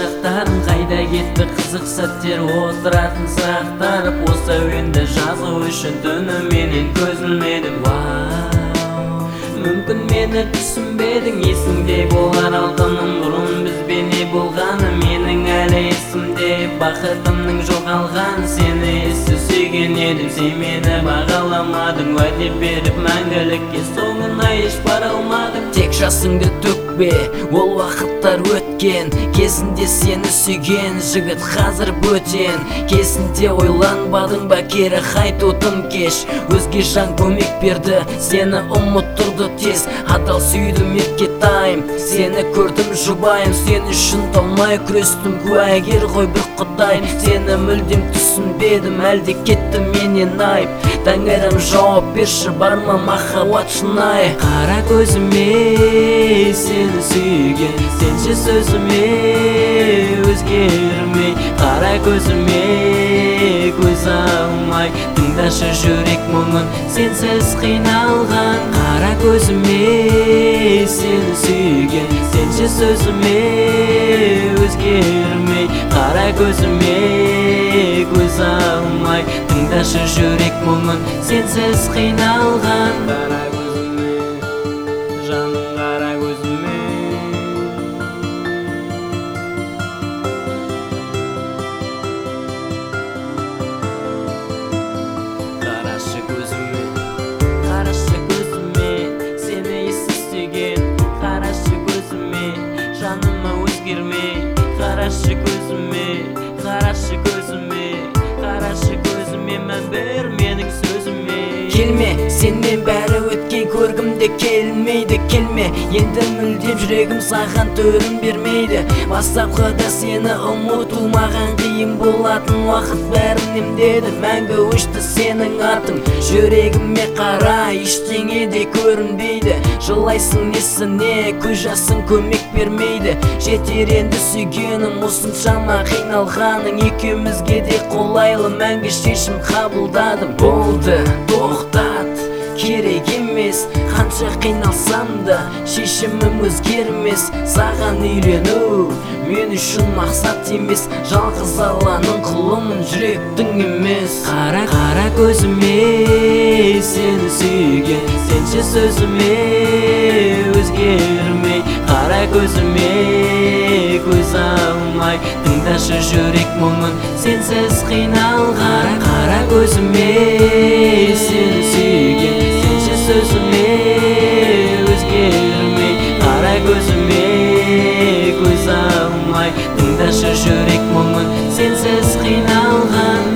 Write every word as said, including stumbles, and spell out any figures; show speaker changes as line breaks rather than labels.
шақтарым қайда кетті қызық сәттер, отыратын сұрақтар. Осы әуенді жазу үшін түніменен көз ілмедім. Мүмкін мені түсінбедің, есіңде болар алтыным бұрын бізбен не болғаны. Менің әлі есімде бақытымның жоғалған. Сені есі сүйген едім, сен мені бағаламадың. Уәде беріп мәңгілікке соңына еш бара алмадың. Тек жасыңды төкпе, ол уақыттар өткен. Кезінде сені сүйген жігіт қазір бөтен. Кезінде ойланбадың ба кері қайту тым кеш. Өзге жан көмек берді, сені ұмыттырды тез. Адал сүйдім еркетайым, сені көрдім жұбайым. Сен үшін талмай күрестім, куәгер ғой бір құдайым. Сені мүлдем түсінбедім, әлде кетті менен айып. Тәңірім жауап берші, бар ма махаббат шынайы. Қара көзіме сені сүйген, сенші сөзіме өзгермей. Қара көзіме көз алмай, тыңдашы жүрек мұңын, сенсіз қиналған. Қара көзіме сені сүйген, сенші сөзіме өзгермей. Қара көзіме көз алмай, тыңдашы жүрек мұңын, сенсіз қиналған. Қара көзіме, жаным қара көзіме. Қарашы көзіме, қарашы көзіме, сені есі сүйген. Қарашы көзіме, жаныма өзгермей. Қарашы көзіме, қарашы көзіме, қарашы көзіме, мән бер менің сөзіме. Келме, сенмен бәрі өткен, көргімде келмейді. Келме, енді мүлдем жүрегім саған төрін бермейді. Бастапқыда сені ұмыту маған қиын болатын. Уақыт бәрін емдеді, мәңгі өшті сенің атың. Жүрегіме қара, ештеңе де көрінбейді. Жылайсың несіне, көз жасың көмек бермейді. Жетер енді сүйгенім, осыншама қиналғаның. Екеумізге де қолайлы мәңгі шешім қабылдадым. Болды, тоқтат, керек емес. Қанша қиналсам да шешімім өзгермес. Саған үйлену мен үшін мақсат емес. Жалғыз Алланың құлымын, жүректің емес. Қара қара көзіме сені сүйген, сенші сөзіме өзгермей. Қара көзіме көз алмай, тыңдашы жүрек мұңын, сенсіз қиналған. Қара көзіме сені сүйген, сенші сөзіме өзгермей. Қара көзіме көз алмай, тыңдашы жүрек мұңын, сенсіз қиналған.